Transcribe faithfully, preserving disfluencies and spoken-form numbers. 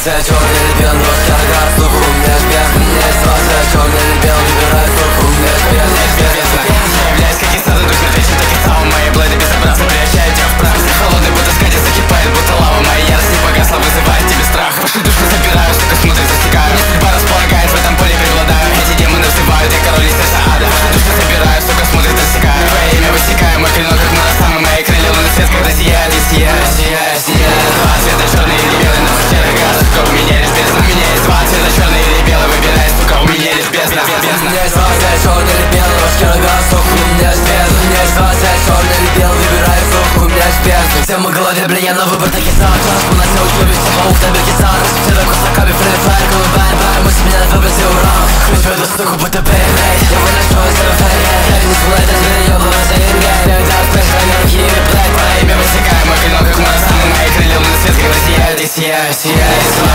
ситуация, черный или белый, но яркая, сука, у меня ж без. У меня ситуация, черный или белый, выбирай, сука, у меня ж без. Я являюсь как и сразу, дух навечно, так и сам. Мои блэды безобразно превращают тебя в прах. Холодный будто скатец, закипает, будто лава. Моя ярость не погасла, вызывает тебе страх. Пошли душу забираю, сука, смотрит, засекаю. Мне судьба располагает, в этом поле преобладаю. Эти демоны взывают, я король из сердца ада. Пошли душу забираю, сука, смотрит, засекаю. Твое имя высекаю, мой клинок как моносамы. Мои крылья лунный свет, когда сияет и сияет, сияет, сияет. Два цвета, черный или белый, но серый газ, сука, у меня лишь бездна. У меня есть два цвета, черный или белый, выбирай, сука, у меня лишь бездна. У меня есть два цвета, черный или белый, но серый газ, сука, у меня ж без. У меня есть два цвета, черный или белый, выбирай, сука, у меня ж без. Всем в голове, бля, я на выбор таких сам. Класску на все учебе, все паук, табельки сам. Все так кусаками, фрифайр, голубая, бай. Мы с меня на выбросе уран. Хоть в эту суку, будто бэй-бэй. Я выношу из этого фэйя. Я не сулай, даже не ебаный за ингей. Когда спэш, ранерки или блэк. Твое имя высекаю, мой клинок как моносамы. Мои крылья лунный свет, когда сияет и сияет, сияет.